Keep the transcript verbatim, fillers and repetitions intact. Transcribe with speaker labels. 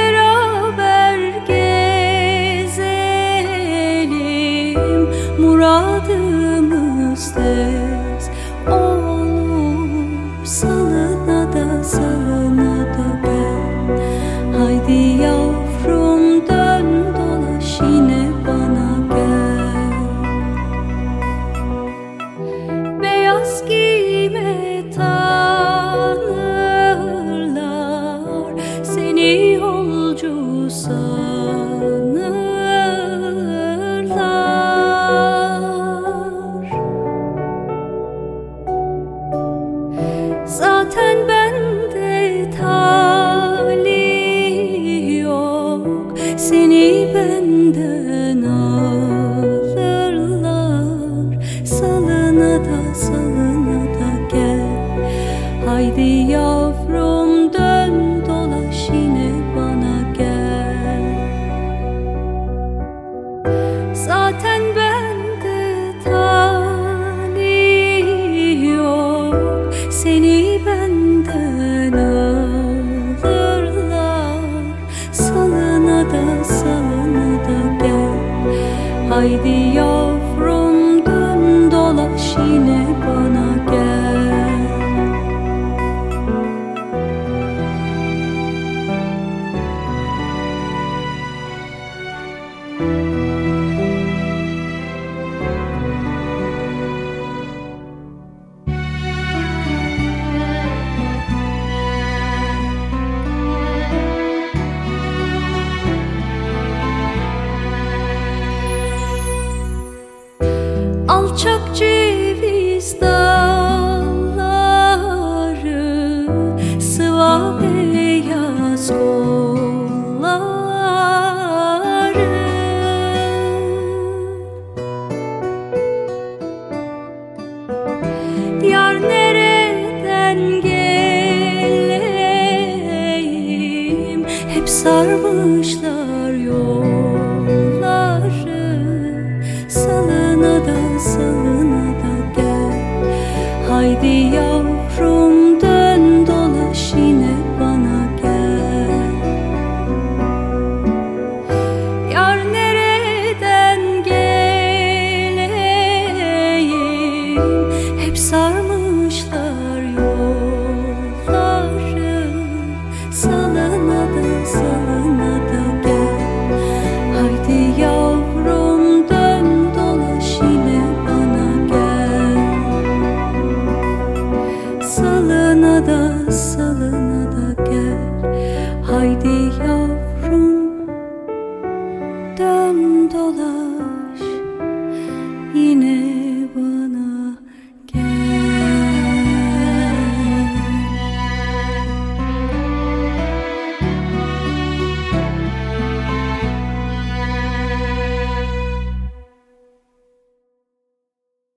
Speaker 1: beraber gezelim, muradımız tez olur. Salına da salına da gel, haydi yavrum dön dolaş yine bana gel. Beyaz giyme tanırlar, seni yolcu sanırlar. Zaten bende talih yok, seni benden alırlar. Salına da salına da gel, haydi yavrum dön dolaş yine bana gel. Zaten bende talih yok, seni benden alırlar. Salına da salına da gel, haydi yavrum dön dolaş yine bana gel. Alçak ceviz dalları, sıva beyaz kolları. Diyar nereden geleyim, hep sarmışlar yol.